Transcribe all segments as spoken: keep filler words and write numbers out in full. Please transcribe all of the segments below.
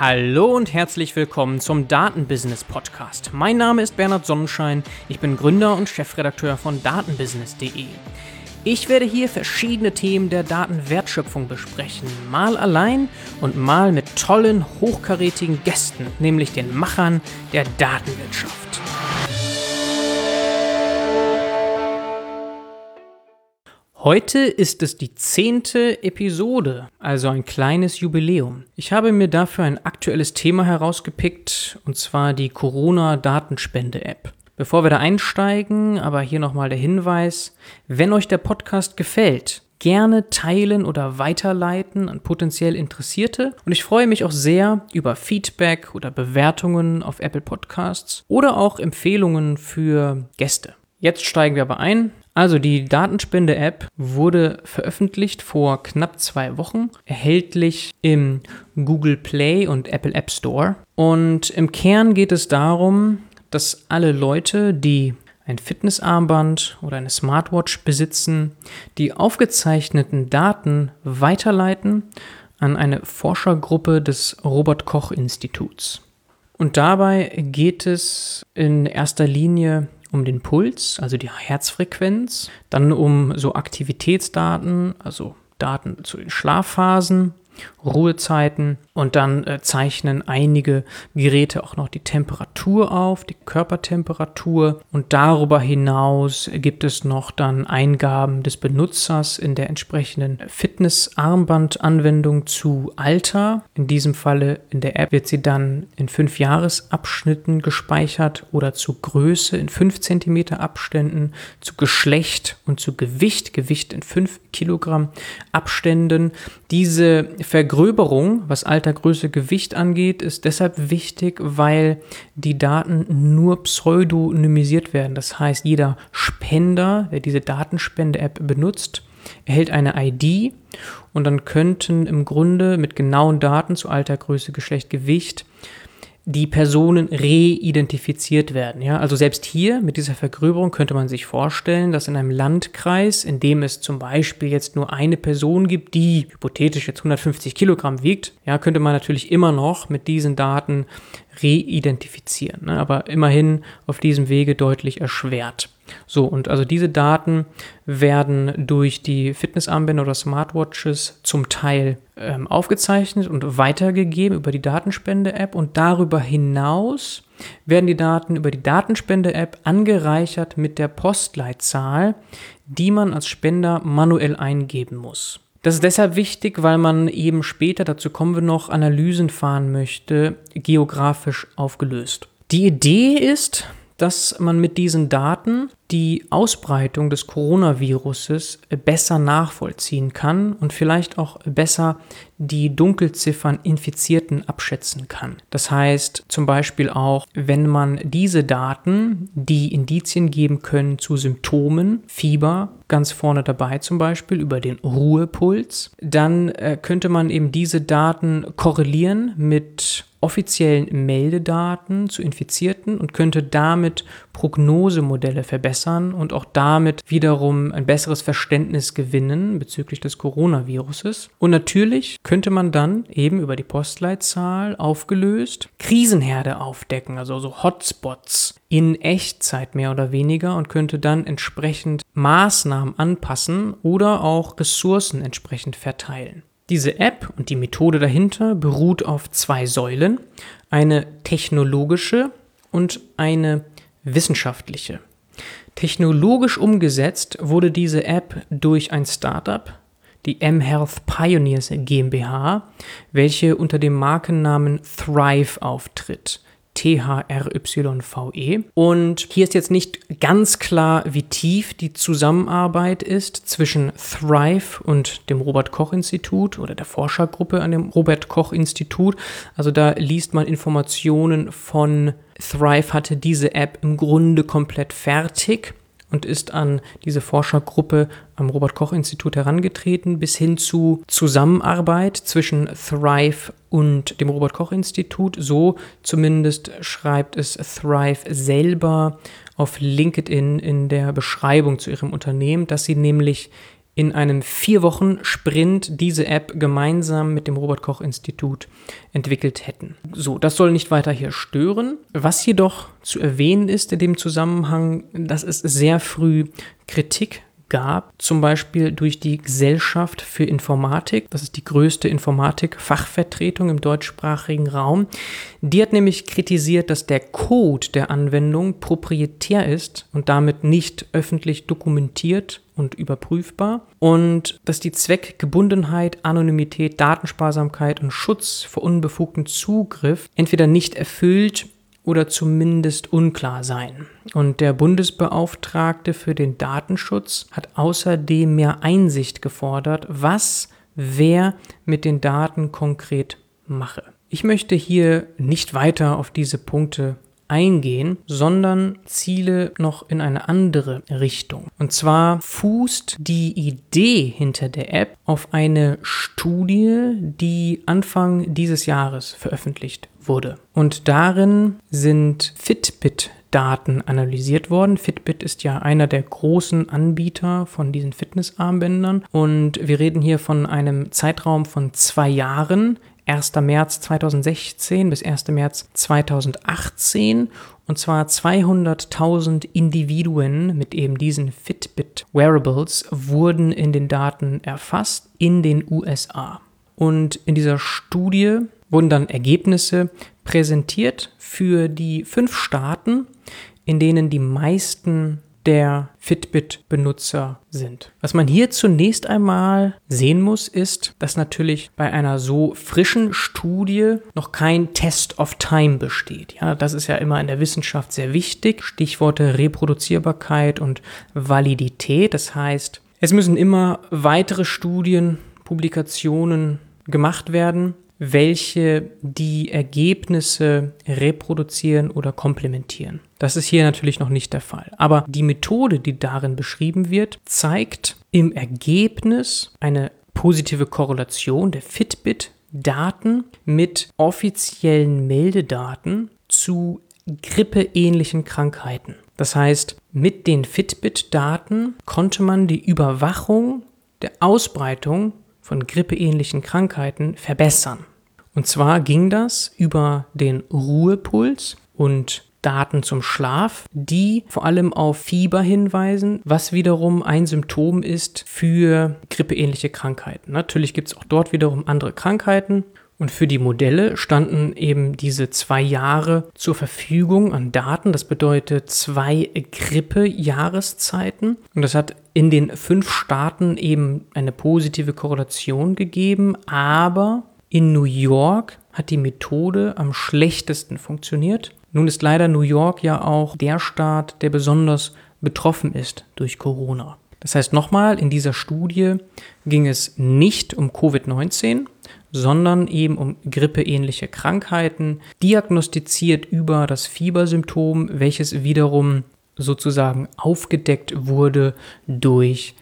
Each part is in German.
Hallo und herzlich willkommen zum Datenbusiness Podcast. Mein Name ist Bernhard Sonnenschein, ich bin Gründer und Chefredakteur von datenbusiness punkt de. Ich werde hier verschiedene Themen der Datenwertschöpfung besprechen, mal allein und mal mit tollen, hochkarätigen Gästen, nämlich den Machern der Datenwirtschaft. Heute ist es die zehnte Episode, also ein kleines Jubiläum. Ich habe mir dafür ein aktuelles Thema herausgepickt, und zwar die Corona-Datenspende-App. Bevor wir da einsteigen, aber hier nochmal der Hinweis, wenn euch der Podcast gefällt, gerne teilen oder weiterleiten an potenziell Interessierte. Und ich freue mich auch sehr über Feedback oder Bewertungen auf Apple Podcasts oder auch Empfehlungen für Gäste. Jetzt steigen wir aber ein. Also die Datenspende-App wurde veröffentlicht vor knapp zwei Wochen, erhältlich im Google Play und Apple App Store. Und im Kern geht es darum, dass alle Leute, die ein Fitnessarmband oder eine Smartwatch besitzen, die aufgezeichneten Daten weiterleiten an eine Forschergruppe des Robert-Koch-Instituts. Und dabei geht es in erster Linie um den Puls, also die Herzfrequenz, dann um so Aktivitätsdaten, also Daten zu den Schlafphasen, Ruhezeiten, und dann äh, zeichnen einige Geräte auch noch die Temperatur auf, die Körpertemperatur, und darüber hinaus gibt es noch dann Eingaben des Benutzers in der entsprechenden Fitnessarmbandanwendung zu Alter. In diesem Falle in der App wird sie dann in fünf Jahresabschnitten gespeichert oder zu Größe in fünf Zentimeter Abständen, zu Geschlecht und zu Gewicht, Gewicht in fünf Kilogramm Abständen. Diese Vergröberung, was Alter, Größe, Gewicht angeht, ist deshalb wichtig, weil die Daten nur pseudonymisiert werden. Das heißt, jeder Spender, der diese Datenspende-App benutzt, erhält eine I D, und dann könnten im Grunde mit genauen Daten zu Alter, Größe, Geschlecht, Gewicht die Personen reidentifiziert werden. Ja? Also selbst hier mit dieser Vergröberung könnte man sich vorstellen, dass in einem Landkreis, in dem es zum Beispiel jetzt nur eine Person gibt, die hypothetisch jetzt hundertfünfzig Kilogramm wiegt, ja, könnte man natürlich immer noch mit diesen Daten reidentifizieren, ne? Aber immerhin auf diesem Wege deutlich erschwert. So, und also diese Daten werden durch die Fitnessarmbänder oder Smartwatches zum Teil ähm, aufgezeichnet und weitergegeben über die Datenspende-App, und darüber hinaus werden die Daten über die Datenspende-App angereichert mit der Postleitzahl, die man als Spender manuell eingeben muss. Das ist deshalb wichtig, weil man eben später, dazu kommen wir noch, Analysen fahren möchte, geografisch aufgelöst. Die Idee ist, dass man mit diesen Daten die Ausbreitung des Coronaviruses besser nachvollziehen kann und vielleicht auch besser die Dunkelziffern Infizierten abschätzen kann. Das heißt zum Beispiel auch, wenn man diese Daten, die Indizien geben können zu Symptomen, Fieber, ganz vorne dabei zum Beispiel über den Ruhepuls, dann äh, könnte man eben diese Daten korrelieren mit offiziellen Meldedaten zu Infizierten und könnte damit Prognosemodelle verbessern und auch damit wiederum ein besseres Verständnis gewinnen bezüglich des Coronaviruses. Und natürlich könnte man dann eben über die Postleitzahl aufgelöst Krisenherde aufdecken, also so Hotspots in Echtzeit mehr oder weniger, und könnte dann entsprechend Maßnahmen anpassen oder auch Ressourcen entsprechend verteilen. Diese App und die Methode dahinter beruht auf zwei Säulen, eine technologische und eine wissenschaftliche. Technologisch umgesetzt wurde diese App durch ein Startup, die mHealth Pioneers GmbH, welche unter dem Markennamen Thrive auftritt. T H R Y V E. Und hier ist jetzt nicht ganz klar, wie tief die Zusammenarbeit ist zwischen Thrive und dem Robert-Koch-Institut oder der Forschergruppe an dem Robert-Koch-Institut. Also da liest man Informationen von Thrive hatte diese App im Grunde komplett fertig und ist an diese Forschergruppe am Robert-Koch-Institut herangetreten, bis hin zu Zusammenarbeit zwischen Thrive und dem Robert-Koch-Institut. So zumindest schreibt es Thrive selber auf LinkedIn in der Beschreibung zu ihrem Unternehmen, dass sie nämlich in einem vier Wochen Sprint diese App gemeinsam mit dem Robert-Koch-Institut entwickelt hätten. So, das soll nicht weiter hier stören. Was jedoch zu erwähnen ist in dem Zusammenhang, dass es sehr früh Kritik gab, zum Beispiel durch die Gesellschaft für Informatik, das ist die größte Informatik-Fachvertretung im deutschsprachigen Raum. Die hat nämlich kritisiert, dass der Code der Anwendung proprietär ist und damit nicht öffentlich dokumentiert und überprüfbar und dass die Zweckgebundenheit, Anonymität, Datensparsamkeit und Schutz vor unbefugtem Zugriff entweder nicht erfüllt oder zumindest unklar sein. Und der Bundesbeauftragte für den Datenschutz hat außerdem mehr Einsicht gefordert, was wer mit den Daten konkret mache. Ich möchte hier nicht weiter auf diese Punkte eingehen, sondern ziele noch in eine andere Richtung. Und zwar fußt die Idee hinter der App auf eine Studie, die Anfang dieses Jahres veröffentlicht wurde. Und darin sind Fitbit-Daten analysiert worden. Fitbit ist ja einer der großen Anbieter von diesen Fitnessarmbändern. Und wir reden hier von einem Zeitraum von zwei Jahren, erster März zweitausendsechzehn bis erster März zweitausendachtzehn, und zwar zweihunderttausend Individuen mit eben diesen Fitbit-Wearables wurden in den Daten erfasst in den U S A. Und in dieser Studie wurden dann Ergebnisse präsentiert für die fünf Staaten, in denen die meisten der Fitbit-Benutzer sind. Was man hier zunächst einmal sehen muss, ist, dass natürlich bei einer so frischen Studie noch kein Test of Time besteht. Ja, das ist ja immer in der Wissenschaft sehr wichtig. Stichworte Reproduzierbarkeit und Validität. Das heißt, es müssen immer weitere Studien, Publikationen gemacht werden, welche die Ergebnisse reproduzieren oder komplementieren. Das ist hier natürlich noch nicht der Fall. Aber die Methode, die darin beschrieben wird, zeigt im Ergebnis eine positive Korrelation der Fitbit-Daten mit offiziellen Meldedaten zu grippeähnlichen Krankheiten. Das heißt, mit den Fitbit-Daten konnte man die Überwachung der Ausbreitung von grippeähnlichen Krankheiten verbessern. Und zwar ging das über den Ruhepuls und Daten zum Schlaf, die vor allem auf Fieber hinweisen, was wiederum ein Symptom ist für grippeähnliche Krankheiten. Natürlich gibt es auch dort wiederum andere Krankheiten. Und für die Modelle standen eben diese zwei Jahre zur Verfügung an Daten. Das bedeutet zwei Grippe-Jahreszeiten. Und das hat in den fünf Staaten eben eine positive Korrelation gegeben. Aber in New York hat die Methode am schlechtesten funktioniert. Nun ist leider New York ja auch der Staat, der besonders betroffen ist durch Corona. Das heißt nochmal, in dieser Studie ging es nicht um Covid neunzehn, sondern eben um grippeähnliche Krankheiten, diagnostiziert über das Fiebersymptom, welches wiederum sozusagen aufgedeckt wurde durch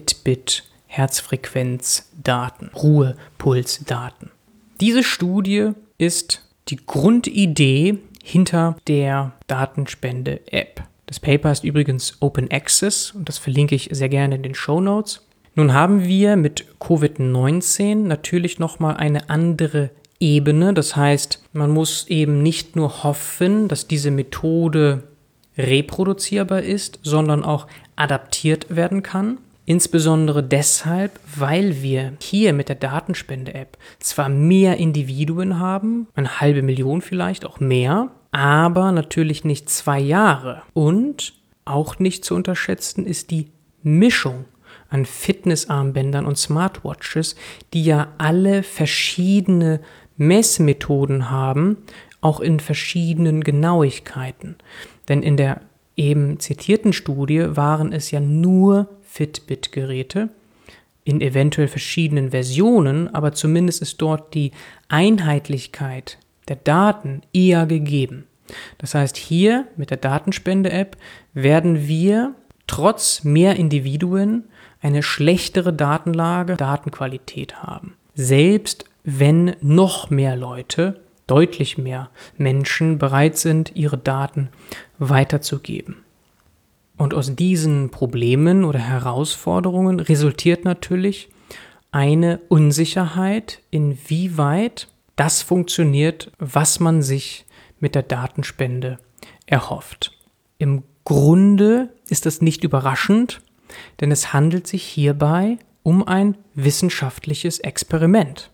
Fitbit-Herzfrequenzdaten, Ruhepulsdaten. Diese Studie ist die Grundidee hinter der Datenspende-App. Das Paper ist übrigens Open Access und das verlinke ich sehr gerne in den Shownotes. Nun haben wir mit Covid neunzehn natürlich nochmal eine andere Ebene. Das heißt, man muss eben nicht nur hoffen, dass diese Methode reproduzierbar ist, sondern auch adaptiert werden kann. Insbesondere deshalb, weil wir hier mit der Datenspende-App zwar mehr Individuen haben, eine halbe Million vielleicht, auch mehr, aber natürlich nicht zwei Jahre. Und auch nicht zu unterschätzen ist die Mischung an Fitnessarmbändern und Smartwatches, die ja alle verschiedene Messmethoden haben, auch in verschiedenen Genauigkeiten. Denn in der eben zitierten Studie waren es ja nur Fitbit-Geräte in eventuell verschiedenen Versionen, aber zumindest ist dort die Einheitlichkeit der Daten eher gegeben. Das heißt, hier mit der Datenspende-App werden wir trotz mehr Individuen eine schlechtere Datenlage, Datenqualität haben. Selbst wenn noch mehr Leute, deutlich mehr Menschen bereit sind, ihre Daten weiterzugeben. Und aus diesen Problemen oder Herausforderungen resultiert natürlich eine Unsicherheit, inwieweit das funktioniert, was man sich mit der Datenspende erhofft. Im Grunde ist das nicht überraschend, denn es handelt sich hierbei um ein wissenschaftliches Experiment.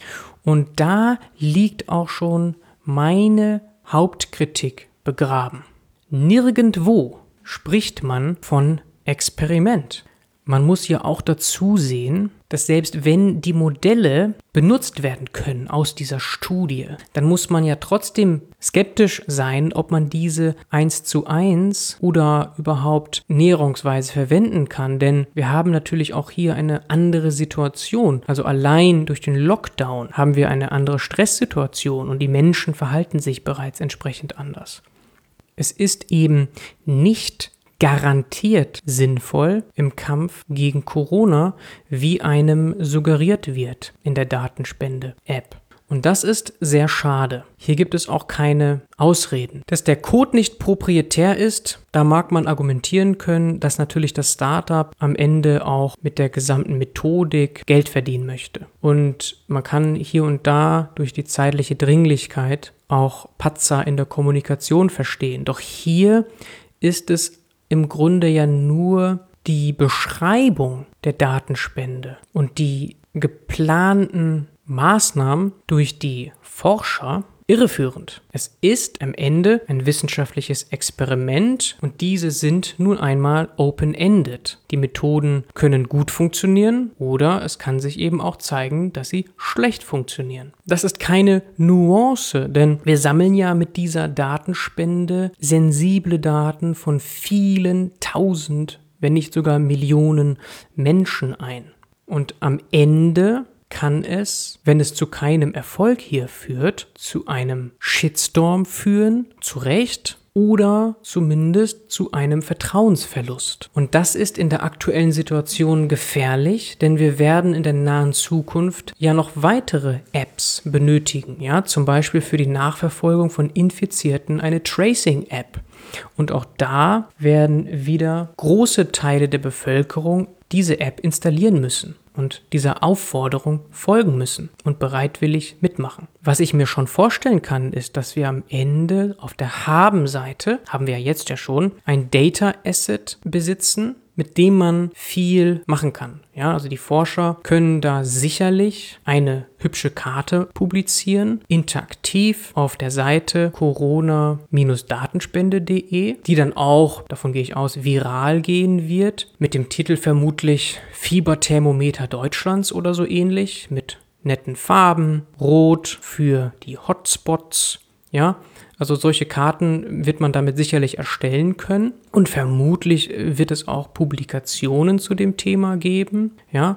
Und da liegt auch schon meine Hauptkritik begraben. Nirgendwo spricht man von Experiment. Man muss ja auch dazu sehen, dass selbst wenn die Modelle benutzt werden können aus dieser Studie, dann muss man ja trotzdem skeptisch sein, ob man diese eins zu eins oder überhaupt näherungsweise verwenden kann. Denn wir haben natürlich auch hier eine andere Situation. Also allein durch den Lockdown haben wir eine andere Stresssituation und die Menschen verhalten sich bereits entsprechend anders. Es ist eben nicht garantiert sinnvoll im Kampf gegen Corona, wie einem suggeriert wird in der Datenspende-App. Und das ist sehr schade. Hier gibt es auch keine Ausreden. Dass der Code nicht proprietär ist, da mag man argumentieren können, dass natürlich das Startup am Ende auch mit der gesamten Methodik Geld verdienen möchte. Und man kann hier und da durch die zeitliche Dringlichkeit auch Patzer in der Kommunikation verstehen. Doch hier ist es im Grunde ja nur die Beschreibung der Datenspende und die geplanten Maßnahmen durch die Forscher irreführend. Es ist am Ende ein wissenschaftliches Experiment und diese sind nun einmal open-ended. Die Methoden können gut funktionieren oder es kann sich eben auch zeigen, dass sie schlecht funktionieren. Das ist keine Nuance, denn wir sammeln ja mit dieser Datenspende sensible Daten von vielen tausend, wenn nicht sogar Millionen Menschen ein. Und am Ende kann es, wenn es zu keinem Erfolg hier führt, zu einem Shitstorm führen, zu Recht, oder zumindest zu einem Vertrauensverlust. Und das ist in der aktuellen Situation gefährlich, denn wir werden in der nahen Zukunft ja noch weitere Apps benötigen, ja, zum Beispiel für die Nachverfolgung von Infizierten eine Tracing-App. Und auch da werden wieder große Teile der Bevölkerung diese App installieren müssen und dieser Aufforderung folgen müssen und bereitwillig mitmachen. Was ich mir schon vorstellen kann, ist, dass wir am Ende auf der Haben-Seite, haben wir ja jetzt ja schon, ein Data Asset besitzen, mit dem man viel machen kann. Ja, also die Forscher können da sicherlich eine hübsche Karte publizieren, interaktiv auf der Seite corona datenspende punkt de, die dann auch, davon gehe ich aus, viral gehen wird, mit dem Titel vermutlich Fieberthermometer Deutschlands oder so ähnlich, mit netten Farben, rot für die Hotspots, ja. Also solche Karten wird man damit sicherlich erstellen können und vermutlich wird es auch Publikationen zu dem Thema geben, ja.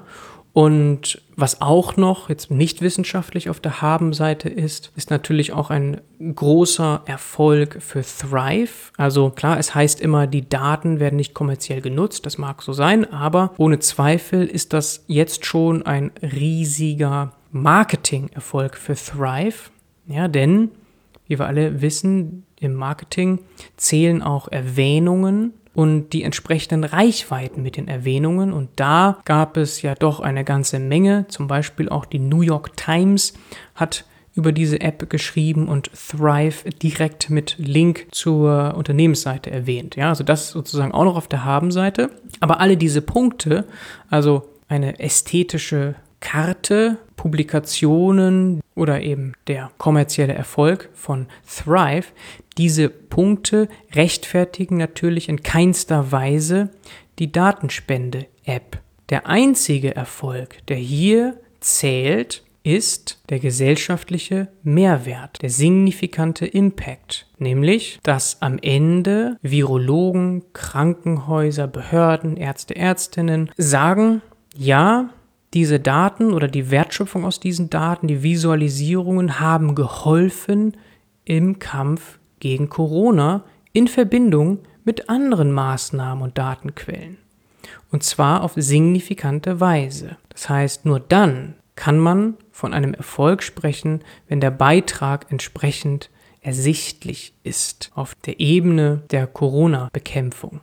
Und was auch noch jetzt nicht wissenschaftlich auf der Haben-Seite ist, ist natürlich auch ein großer Erfolg für Thrive. Also klar, es heißt immer, die Daten werden nicht kommerziell genutzt, das mag so sein, aber ohne Zweifel ist das jetzt schon ein riesiger Marketing-Erfolg für Thrive, ja, denn wie wir alle wissen, im Marketing zählen auch Erwähnungen und die entsprechenden Reichweiten mit den Erwähnungen. Und da gab es ja doch eine ganze Menge. Zum Beispiel auch die New York Times hat über diese App geschrieben und Thrive direkt mit Link zur Unternehmensseite erwähnt. Ja, also das sozusagen auch noch auf der Haben-Seite. Aber alle diese Punkte, also eine ästhetische Karte, Publikationen oder eben der kommerzielle Erfolg von Thrive, diese Punkte rechtfertigen natürlich in keinster Weise die Datenspende-App. Der einzige Erfolg, der hier zählt, ist der gesellschaftliche Mehrwert, der signifikante Impact, nämlich, dass am Ende Virologen, Krankenhäuser, Behörden, Ärzte, Ärztinnen sagen, ja, diese Daten oder die Wertschöpfung aus diesen Daten, die Visualisierungen haben geholfen im Kampf gegen Corona in Verbindung mit anderen Maßnahmen und Datenquellen. Und zwar auf signifikante Weise. Das heißt, nur dann kann man von einem Erfolg sprechen, wenn der Beitrag entsprechend ersichtlich ist auf der Ebene der Corona-Bekämpfung.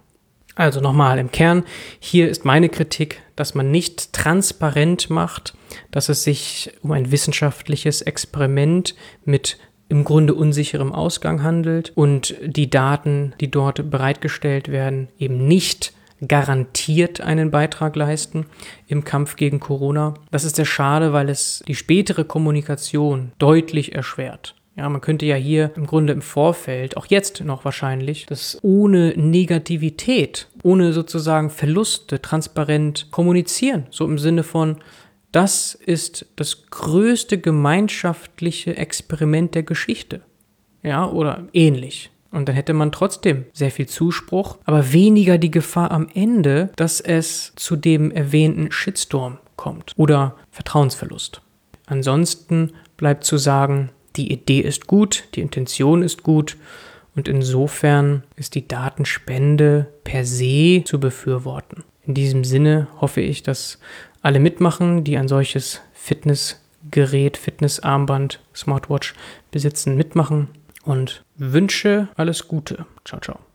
Also nochmal im Kern, hier ist meine Kritik, dass man nicht transparent macht, dass es sich um ein wissenschaftliches Experiment mit im Grunde unsicherem Ausgang handelt und die Daten, die dort bereitgestellt werden, eben nicht garantiert einen Beitrag leisten im Kampf gegen Corona. Das ist sehr schade, weil es die spätere Kommunikation deutlich erschwert. Ja, man könnte ja hier im Grunde im Vorfeld, auch jetzt noch wahrscheinlich, das ohne Negativität, ohne sozusagen Verluste transparent kommunizieren. So im Sinne von, das ist das größte gemeinschaftliche Experiment der Geschichte. Ja, oder ähnlich. Und dann hätte man trotzdem sehr viel Zuspruch, aber weniger die Gefahr am Ende, dass es zu dem erwähnten Shitstorm kommt oder Vertrauensverlust. Ansonsten bleibt zu sagen, die Idee ist gut, die Intention ist gut und insofern ist die Datenspende per se zu befürworten. In diesem Sinne hoffe ich, dass alle mitmachen, die ein solches Fitnessgerät, Fitnessarmband, Smartwatch besitzen, mitmachen und wünsche alles Gute. Ciao, ciao.